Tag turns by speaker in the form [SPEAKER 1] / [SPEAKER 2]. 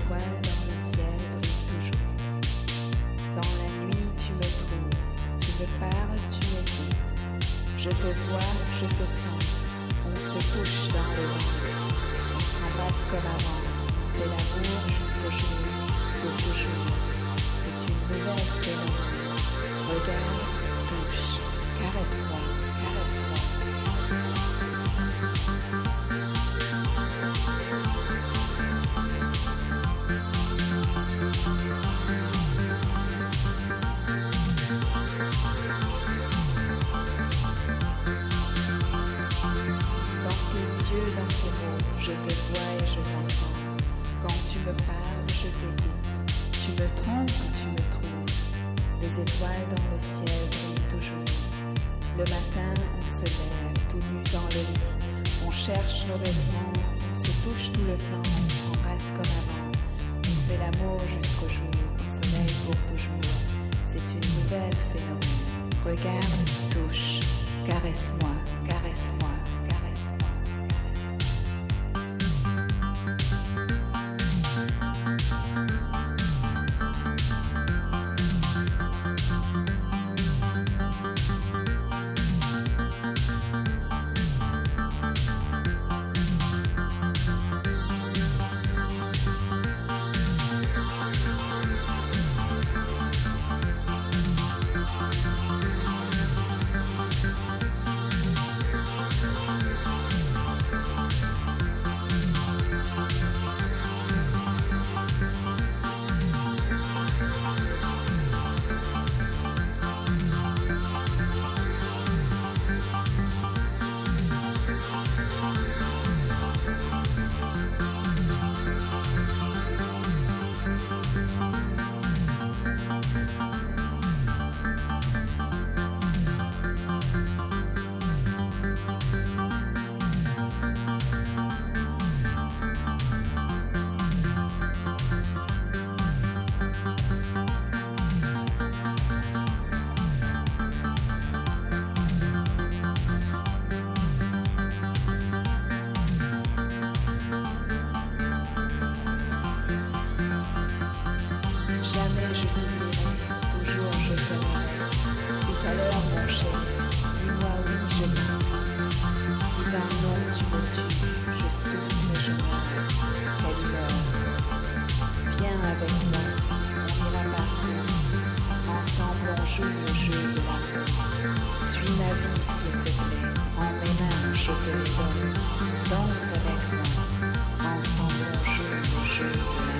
[SPEAKER 1] étoiles dans le ciel brillent toujours. Dans la nuit, tu me trouves, tu me parles, tu m'écoutes. Je te vois, je te sens, on se touche dans le vent. On s'embrasse comme avant, on fait l'amour jusqu'au jour, pour toujours. C'est une nouvelle phénomène. Regarde, touche, caresse-moi, caresse-moi. Dans tes mots, je te vois et je t'entends. Quand tu me parles, je t'écoute. Tu me trompes ou tu me trouves. Les étoiles dans le ciel brillent toujours. Le matin, on se lève tout nu dans le lit. On cherche nos vêtements, on se touche tout le temps, on s'embrasse comme avant. On fait l'amour jusqu'au jour, au soleil pour toujours. C'est une nouvelle phénomène. Regarde, touche, caresse-moi, caresse-moi, caresse-moi. Jamais je t'oublierai, toujours je t'aimerai. Tout à l'heure mon chéri, dis-moi oui je t'aime. Disant non tu me tues, je souffre et je meurs. Quelle heure. Viens avec moi, on ira partout. Ensemble on joue le jeu de l'amour. Suis ma vie s'il te plaît, en mes mains je te les donne. Danse avec moi, ensemble on joue le jeu de l'amour.